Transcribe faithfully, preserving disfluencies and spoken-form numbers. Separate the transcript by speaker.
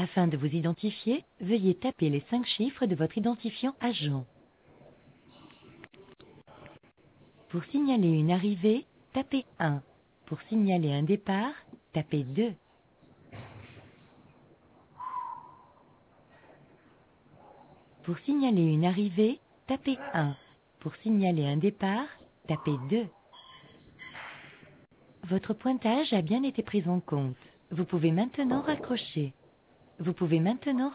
Speaker 1: Afin de vous identifier, veuillez taper les cinq chiffres de votre identifiant agent. Pour signaler une arrivée, tapez un. Pour signaler un départ, tapez deux. Pour signaler une arrivée, tapez un. Pour signaler un départ, tapez deux. Votre pointage a bien été pris en compte. Vous pouvez maintenant raccrocher. Vous pouvez maintenant